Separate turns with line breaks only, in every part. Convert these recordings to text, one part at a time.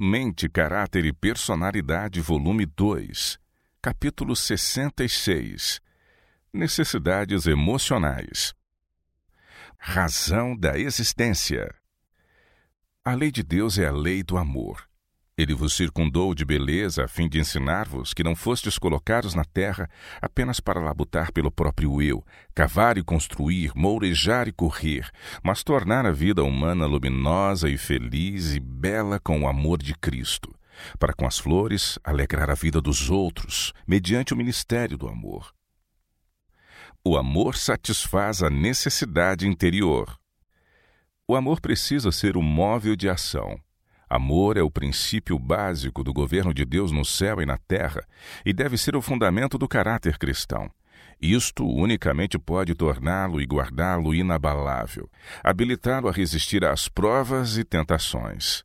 Mente, Caráter e Personalidade, volume 2, capítulo 66. Necessidades emocionais. Razão da existência. A lei de Deus é a lei do amor. Ele vos circundou de beleza a fim de ensinar-vos que não fostes colocados na terra apenas para labutar pelo próprio eu, cavar e construir, mourejar e correr, mas tornar a vida humana luminosa e feliz e bela com o amor de Cristo, para com as flores alegrar a vida dos outros, mediante o ministério do amor. O amor satisfaz a necessidade interior. O amor precisa ser o móvel de ação. Amor é o princípio básico do governo de Deus no céu e na terra e deve ser o fundamento do caráter cristão. Isto unicamente pode torná-lo e guardá-lo inabalável, habilitá-lo a resistir às provas e tentações.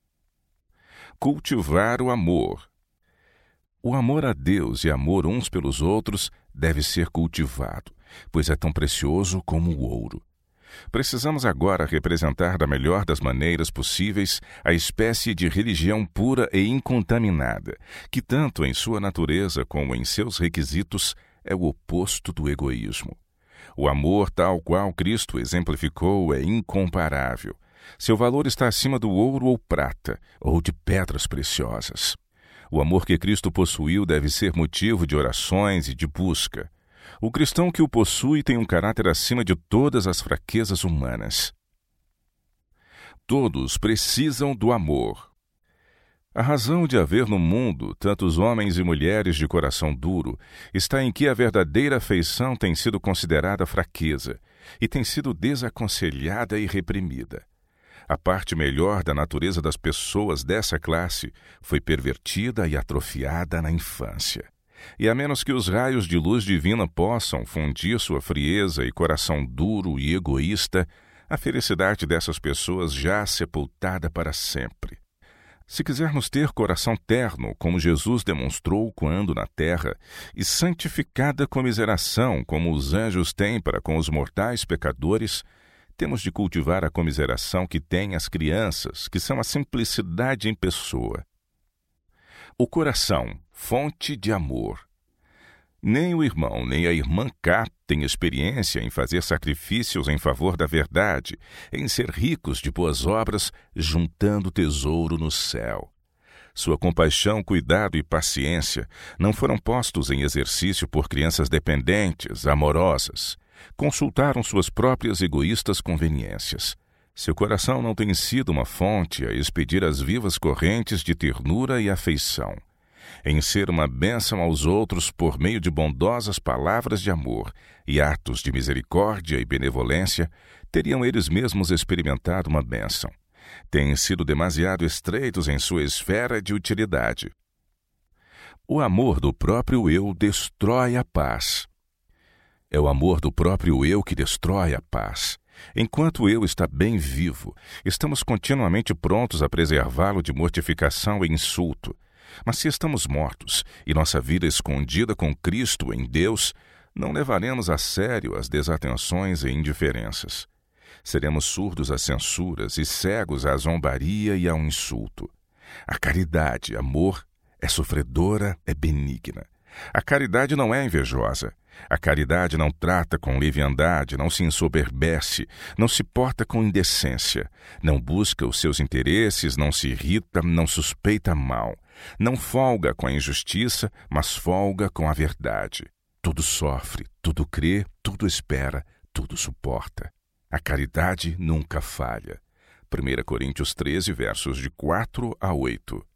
Cultivar o amor. O amor a Deus e amor uns pelos outros deve ser cultivado, pois é tão precioso como o ouro. Precisamos agora representar da melhor das maneiras possíveis a espécie de religião pura e incontaminada, que tanto em sua natureza como em seus requisitos é o oposto do egoísmo. O amor tal qual Cristo exemplificou é incomparável. Seu valor está acima do ouro ou prata, ou de pedras preciosas. O amor que Cristo possuiu deve ser motivo de orações e de busca. O cristão que o possui tem um caráter acima de todas as fraquezas humanas. Todos precisam do amor. A razão de haver no mundo tantos homens e mulheres de coração duro está em que a verdadeira afeição tem sido considerada fraqueza e tem sido desaconselhada e reprimida. A parte melhor da natureza das pessoas dessa classe foi pervertida e atrofiada na infância. E a menos que os raios de luz divina possam fundir sua frieza e coração duro e egoísta, a felicidade dessas pessoas já sepultada para sempre. Se quisermos ter coração terno, como Jesus demonstrou quando na terra, e santificada comiseração, como os anjos têm para com os mortais pecadores, temos de cultivar a comiseração que têm as crianças, que são a simplicidade em pessoa. O coração, fonte de amor. Nem o irmão nem a irmã K têm experiência em fazer sacrifícios em favor da verdade, em ser ricos de boas obras, juntando tesouro no céu. Sua compaixão, cuidado e paciência não foram postos em exercício por crianças dependentes, amorosas. Consultaram suas próprias egoístas conveniências. Seu coração não tem sido uma fonte a expedir as vivas correntes de ternura e afeição. Em ser uma bênção aos outros por meio de bondosas palavras de amor e atos de misericórdia e benevolência, teriam eles mesmos experimentado uma bênção. Têm sido demasiado estreitos em sua esfera de utilidade. O amor do próprio eu destrói a paz. É o amor do próprio eu que destrói a paz. Enquanto o eu está bem vivo, estamos continuamente prontos a preservá-lo de mortificação e insulto. Mas se estamos mortos e nossa vida escondida com Cristo em Deus, não levaremos a sério as desatenções e indiferenças. Seremos surdos às censuras e cegos à zombaria e ao insulto. A caridade, amor, é sofredora, é benigna. A caridade não é invejosa. A caridade não trata com leviandade, não se ensoberbece, não se porta com indecência, não busca os seus interesses, não se irrita, não suspeita mal, não folga com a injustiça, mas folga com a verdade. Tudo sofre, tudo crê, tudo espera, tudo suporta. A caridade nunca falha. 1 Coríntios 13, versos de 4 a 8.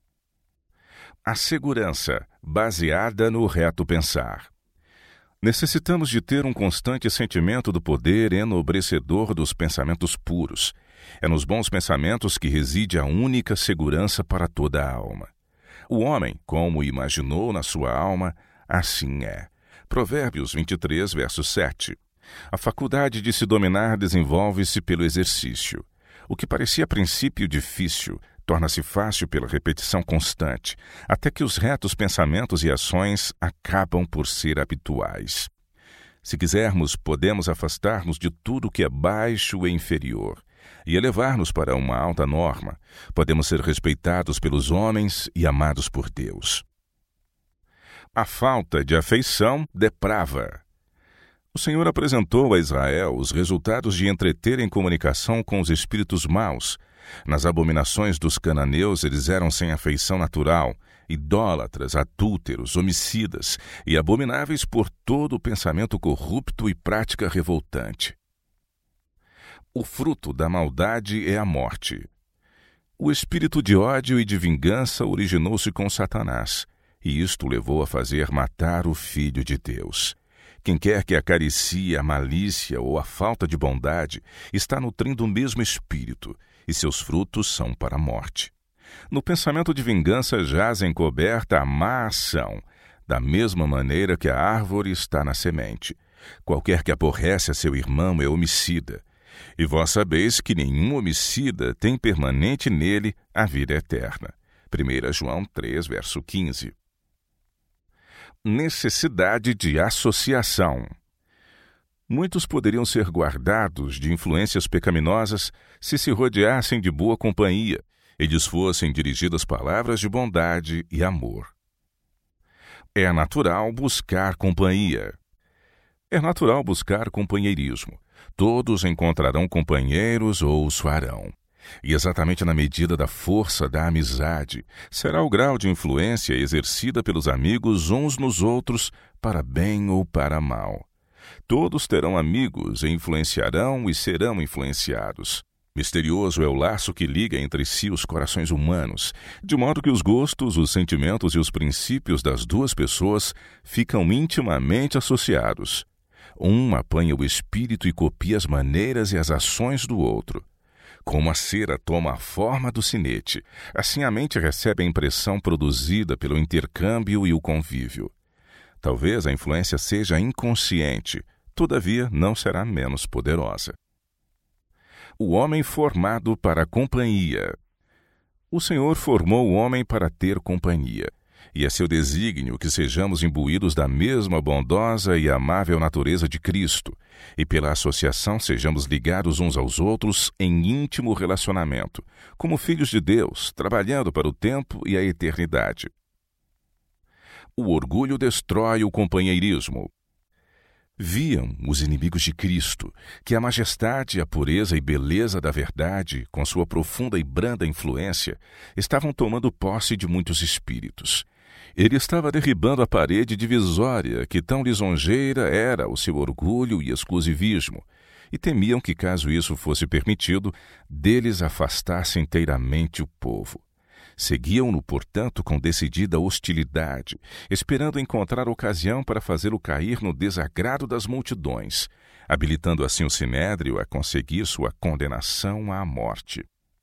A segurança, baseada no reto pensar. Necessitamos de ter um constante sentimento do poder enobrecedor dos pensamentos puros. É nos bons pensamentos que reside a única segurança para toda a alma. O homem, como imaginou na sua alma, assim é. Provérbios 23, verso 7. A faculdade de se dominar desenvolve-se pelo exercício. O que parecia a princípio difícil torna-se fácil pela repetição constante, até que os retos pensamentos e ações acabam por ser habituais. Se quisermos, podemos afastar-nos de tudo que é baixo e inferior, e elevar-nos para uma alta norma. Podemos ser respeitados pelos homens e amados por Deus. A falta de afeição deprava. O Senhor apresentou a Israel os resultados de entreter em comunicação com os espíritos maus. Nas abominações dos cananeus, eles eram sem afeição natural, idólatras, adúlteros, homicidas e abomináveis por todo o pensamento corrupto e prática revoltante. O fruto da maldade é a morte. O espírito de ódio e de vingança originou-se com Satanás, e isto o levou a fazer matar o Filho de Deus. Quem quer que acaricie a malícia ou a falta de bondade está nutrindo o mesmo espírito, e seus frutos são para a morte. No pensamento de vingança jaz encoberta a má ação, da mesma maneira que a árvore está na semente. Qualquer que aborrece a seu irmão é homicida. E vós sabeis que nenhum homicida tem permanente nele a vida eterna. 1 João 3, verso 15. Necessidade de associação. Muitos poderiam ser guardados de influências pecaminosas se rodeassem de boa companhia e lhes fossem dirigidas palavras de bondade e amor. É natural buscar companhia. É natural buscar companheirismo. Todos encontrarão companheiros ou os farão. E exatamente na medida da força da amizade será o grau de influência exercida pelos amigos uns nos outros para bem ou para mal. Todos terão amigos e influenciarão e serão influenciados. Misterioso é o laço que liga entre si os corações humanos, de modo que os gostos, os sentimentos e os princípios das duas pessoas ficam intimamente associados. Um apanha o espírito e copia as maneiras e as ações do outro. Como a cera toma a forma do sinete, assim a mente recebe a impressão produzida pelo intercâmbio e o convívio. Talvez a influência seja inconsciente, todavia não será menos poderosa. O homem formado para a companhia. O Senhor formou o homem para ter companhia, e é seu desígnio que sejamos imbuídos da mesma bondosa e amável natureza de Cristo, e pela associação sejamos ligados uns aos outros em íntimo relacionamento, como filhos de Deus, trabalhando para o tempo e a eternidade. O orgulho destrói o companheirismo. Viam os inimigos de Cristo que a majestade, a pureza e beleza da verdade, com sua profunda e branda influência, estavam tomando posse de muitos espíritos. Ele estava derribando a parede divisória que tão lisonjeira era o seu orgulho e exclusivismo, e temiam que, caso isso fosse permitido, deles afastasse inteiramente o povo. Seguiam-no, portanto, com decidida hostilidade, esperando encontrar ocasião para fazê-lo cair no desagrado das multidões, habilitando assim o sinédrio a conseguir sua condenação à morte.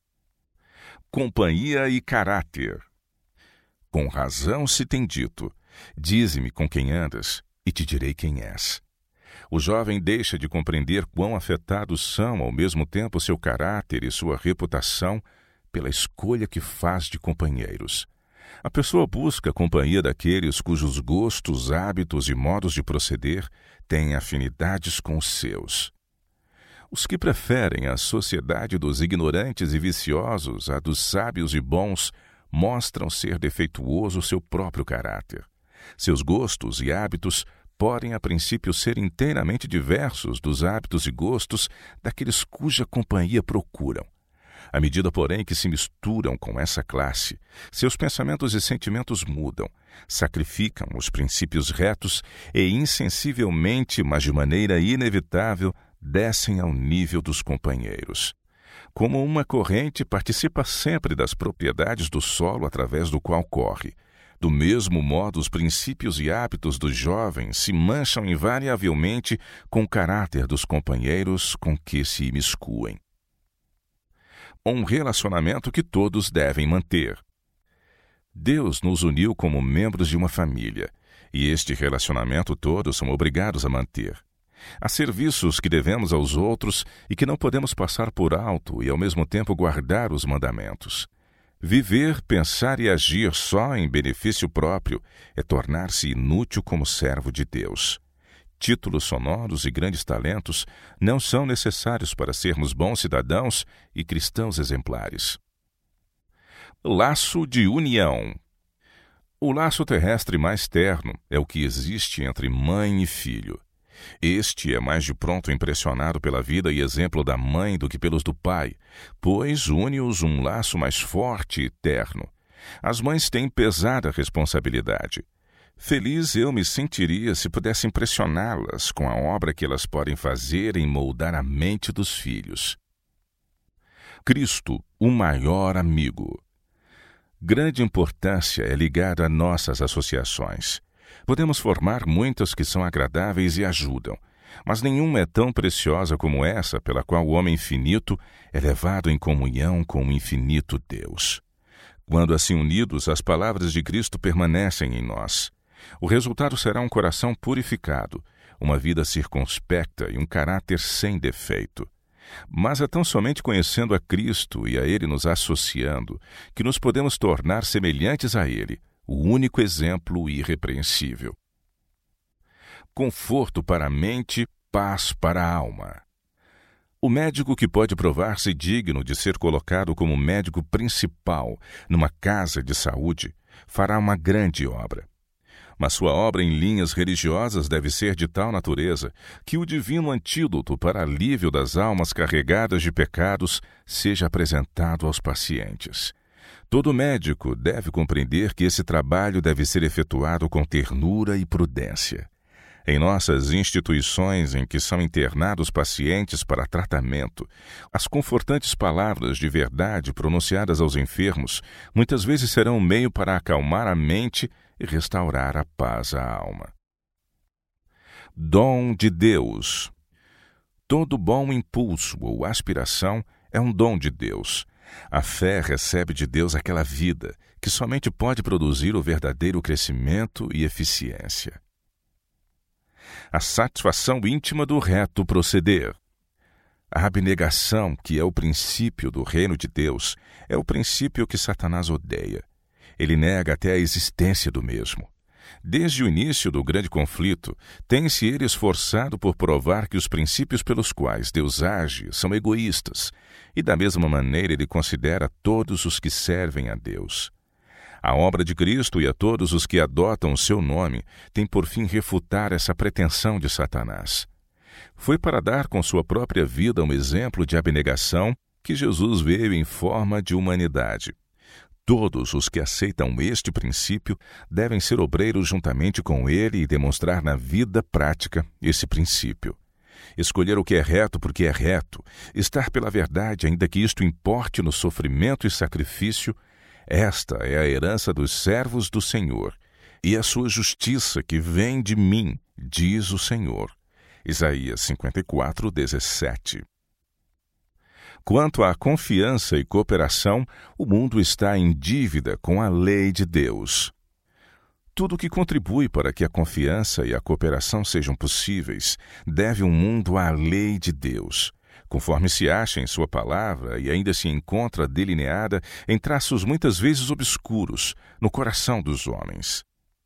Companhia e caráter. Com razão se tem dito: dize-me com quem andas, e te direi quem és. O jovem deixa de compreender quão afetados são ao mesmo tempo seu caráter e sua reputação pela escolha que faz de companheiros. A pessoa busca a companhia daqueles cujos gostos, hábitos e modos de proceder têm afinidades com os seus. Os que preferem a sociedade dos ignorantes e viciosos à dos sábios e bons mostram ser defeituoso seu próprio caráter. Seus gostos e hábitos podem a princípio ser inteiramente diversos dos hábitos e gostos daqueles cuja companhia procuram. À medida, porém, que se misturam com essa classe, seus pensamentos e sentimentos mudam, sacrificam os princípios retos e insensivelmente, mas de maneira inevitável, descem ao nível dos companheiros. Como uma corrente participa sempre das propriedades do solo através do qual corre, do mesmo modo os princípios e hábitos dos jovens se mancham invariavelmente com o caráter dos companheiros com que se imiscuem. Um relacionamento que todos devem manter. Deus nos uniu como membros de uma família, e este relacionamento todos são obrigados a manter. Há serviços que devemos aos outros e que não podemos passar por alto e, ao mesmo tempo, guardar os mandamentos. Viver, pensar e agir só em benefício próprio é tornar-se inútil como servo de Deus. títulos sonoros e grandes talentos não são necessários para sermos bons cidadãos e cristãos exemplares. Laço de união. O laço terrestre mais terno é o que existe entre mãe e filho. Este é mais de pronto impressionado pela vida e exemplo da mãe do que pelos do pai, pois une-os um laço mais forte e terno. As mães têm pesada responsabilidade. Feliz eu me sentiria se pudesse impressioná-las com a obra que elas podem fazer em moldar a mente dos filhos. Cristo, o maior amigo. Grande importância é ligada a nossas associações. Podemos formar muitas que são agradáveis e ajudam, mas nenhuma é tão preciosa como essa pela qual o homem finito é levado em comunhão com o infinito Deus. Quando assim unidos, as palavras de Cristo permanecem em nós. O resultado será um coração purificado, uma vida circunspecta e um caráter sem defeito. Mas é tão somente conhecendo a Cristo e a Ele nos associando que nos podemos tornar semelhantes a Ele, o único exemplo irrepreensível. Conforto para a mente, paz para a alma. O médico que pode provar-se digno de ser colocado como médico principal numa casa de saúde fará uma grande obra. Mas sua obra em linhas religiosas deve ser de tal natureza que o divino antídoto para alívio das almas carregadas de pecados seja apresentado aos pacientes. Todo médico deve compreender que esse trabalho deve ser efetuado com ternura e prudência. Em nossas instituições em que são internados pacientes para tratamento, as confortantes palavras de verdade pronunciadas aos enfermos muitas vezes serão um meio para acalmar a mente e restaurar a paz à alma. Dom de Deus. Todo bom impulso ou aspiração é um dom de Deus. A fé recebe de Deus aquela vida que somente pode produzir o verdadeiro crescimento e eficiência. A satisfação íntima do reto proceder. A abnegação, que é o princípio do reino de Deus, é o princípio que Satanás odeia. Ele nega até a existência do mesmo. Desde o início do grande conflito, tem-se ele esforçado por provar que os princípios pelos quais Deus age são egoístas, e da mesma maneira ele considera todos os que servem a Deus. A obra de Cristo e a todos os que adotam o seu nome tem por fim refutar essa pretensão de Satanás. Foi para dar com sua própria vida um exemplo de abnegação que Jesus veio em forma de humanidade. Todos os que aceitam este princípio devem ser obreiros juntamente com ele e demonstrar na vida prática esse princípio. Escolher o que é reto porque é reto, estar pela verdade ainda que isto importe no sofrimento e sacrifício, esta é a herança dos servos do Senhor, e a sua justiça que vem de mim, diz o Senhor. Isaías 54, 17. Quanto à confiança e cooperação, o mundo está em dívida com a lei de Deus. Tudo que contribui para que a confiança e a cooperação sejam possíveis deve o mundo à lei de Deus, conforme se acha em sua palavra e ainda se encontra delineada em traços muitas vezes obscuros no coração dos homens.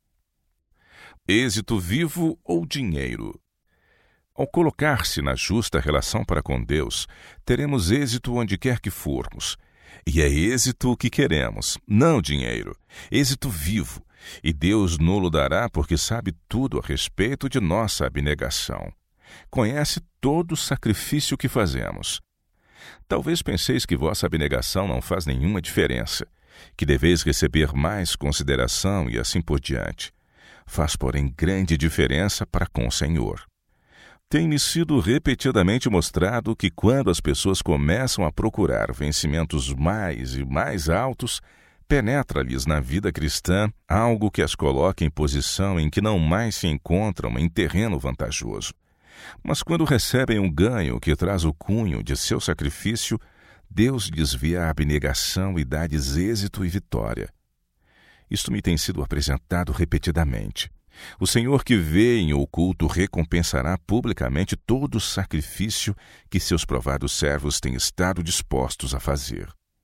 Êxito vivo ou dinheiro? Ao colocar-se na justa relação para com Deus, teremos êxito onde quer que formos. E é êxito o que queremos, não dinheiro, êxito vivo. E Deus nulo dará porque sabe tudo a respeito de nossa abnegação. Conhece todo o sacrifício que fazemos. Talvez penseis que vossa abnegação não faz nenhuma diferença, que deveis receber mais consideração e assim por diante. Faz, porém, grande diferença para com o Senhor. Tem-me sido repetidamente mostrado que quando as pessoas começam a procurar vencimentos mais e mais altos, penetra-lhes na vida cristã algo que as coloca em posição em que não mais se encontram em terreno vantajoso. Mas quando recebem um ganho que traz o cunho de seu sacrifício, Deus desvia a abnegação e dá-lhes êxito e vitória. Isto me tem sido apresentado repetidamente. O Senhor que vê em oculto recompensará publicamente todo o sacrifício que seus provados servos têm estado dispostos a fazer.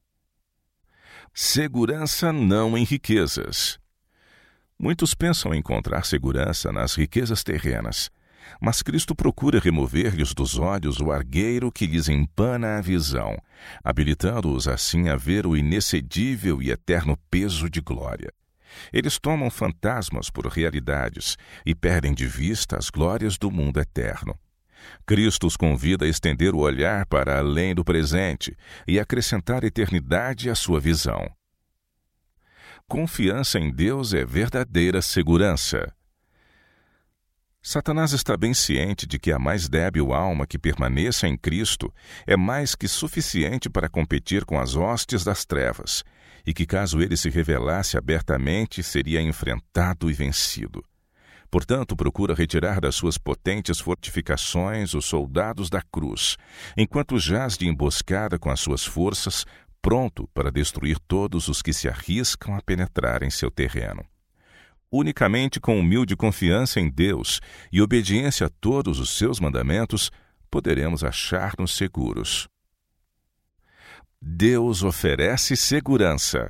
Segurança não em riquezas. Muitos pensam encontrar segurança nas riquezas terrenas. Mas Cristo procura remover-lhes dos olhos o argueiro que lhes empana a visão, habilitando-os assim a ver o inexcedível e eterno peso de glória. Eles tomam fantasmas por realidades e perdem de vista as glórias do mundo eterno. Cristo os convida a estender o olhar para além do presente e acrescentar eternidade à sua visão. Confiança em Deus é verdadeira segurança. Satanás está bem ciente de que a mais débil alma que permaneça em Cristo é mais que suficiente para competir com as hostes das trevas, e que caso ele se revelasse abertamente, seria enfrentado e vencido. Portanto, procura retirar das suas potentes fortificações os soldados da cruz, enquanto jaz de emboscada com as suas forças, pronto para destruir todos os que se arriscam a penetrar em seu terreno. Unicamente com humilde confiança em Deus e obediência a todos os seus mandamentos, poderemos achar-nos seguros. Deus oferece segurança.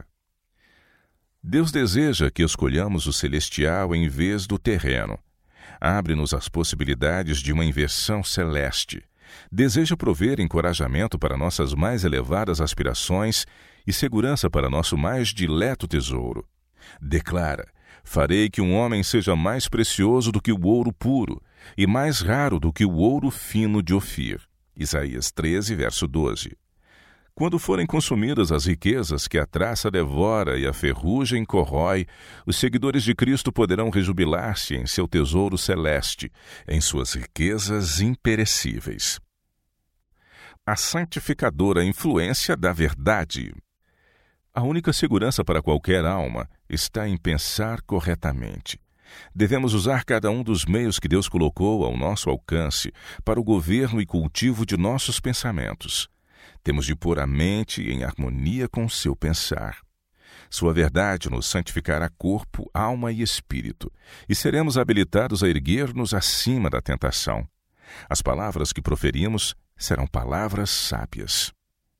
Deus deseja que escolhamos o celestial em vez do terreno. Abre-nos as possibilidades de uma inversão celeste. Deseja prover encorajamento para nossas mais elevadas aspirações e segurança para nosso mais dileto tesouro. Declara: farei que um homem seja mais precioso do que o ouro puro e mais raro do que o ouro fino de Ofir. Isaías 13, verso 12. Quando forem consumidas as riquezas que a traça devora e a ferrugem corrói, os seguidores de Cristo poderão rejubilar-se em seu tesouro celeste, em suas riquezas imperecíveis. A santificadora influência da verdade. A única segurança para qualquer alma está em pensar corretamente. Devemos usar cada um dos meios que Deus colocou ao nosso alcance para o governo e cultivo de nossos pensamentos. Temos de pôr a mente em harmonia com o seu pensar. Sua verdade nos santificará corpo, alma e espírito, e seremos habilitados a erguer-nos acima da tentação. As palavras que proferimos serão palavras sábias.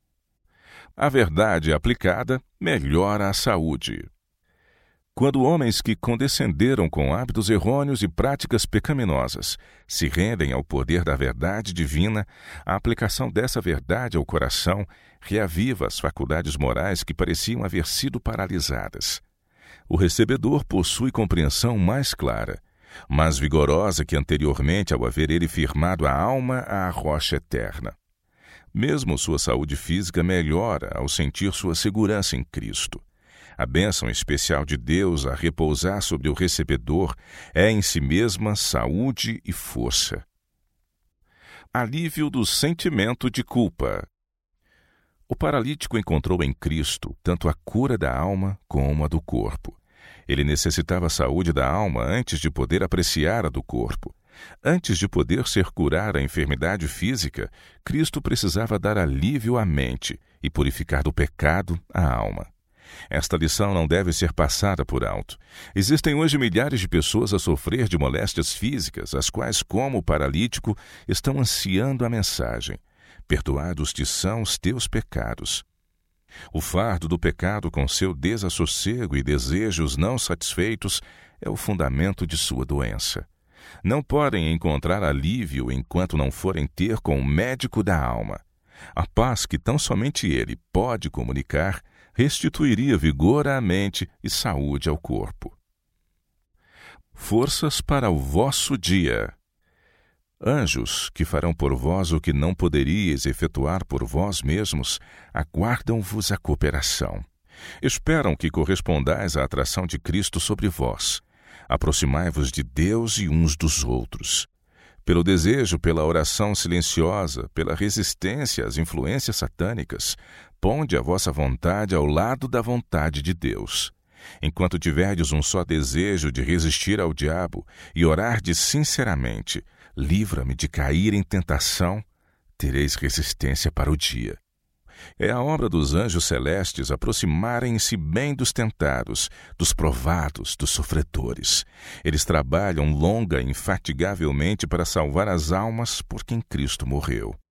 A verdade aplicada melhora a saúde. Quando homens que condescenderam com hábitos errôneos e práticas pecaminosas se rendem ao poder da verdade divina, a aplicação dessa verdade ao coração reaviva as faculdades morais que pareciam haver sido paralisadas. O recebedor possui compreensão mais clara, mais vigorosa que anteriormente ao haver ele firmado a alma à rocha eterna. Mesmo sua saúde física melhora ao sentir sua segurança em Cristo. A bênção especial de Deus a repousar sobre o recebedor é em si mesma saúde e força. Alívio do sentimento de culpa. O paralítico encontrou em Cristo tanto a cura da alma como a do corpo. Ele necessitava a saúde da alma antes de poder apreciar a do corpo. Antes de poder ser curada a enfermidade física, Cristo precisava dar alívio à mente e purificar do pecado a alma. Esta lição não deve ser passada por alto. Existem hoje milhares de pessoas a sofrer de moléstias físicas, as quais, como o paralítico, estão ansiando a mensagem: perdoados te são os teus pecados. O fardo do pecado, com seu desassossego e desejos não satisfeitos, é o fundamento de sua doença. Não podem encontrar alívio enquanto não forem ter com o médico da alma. A paz que tão somente ele pode comunicar restituiria vigor à mente e saúde ao corpo. Forças para o vosso dia. Anjos, que farão por vós o que não poderíeis efetuar por vós mesmos, aguardam-vos a cooperação. Esperam que correspondais à atração de Cristo sobre vós. Aproximai-vos de Deus e uns dos outros. Pelo desejo, pela oração silenciosa, pela resistência às influências satânicas, ponde a vossa vontade ao lado da vontade de Deus. Enquanto tiverdes um só desejo de resistir ao diabo e orardes sinceramente: livra-me de cair em tentação, tereis resistência para o dia. É a obra dos anjos celestes aproximarem-se bem dos tentados, dos provados, dos sofredores. Eles trabalham longa e infatigavelmente para salvar as almas por quem Cristo morreu.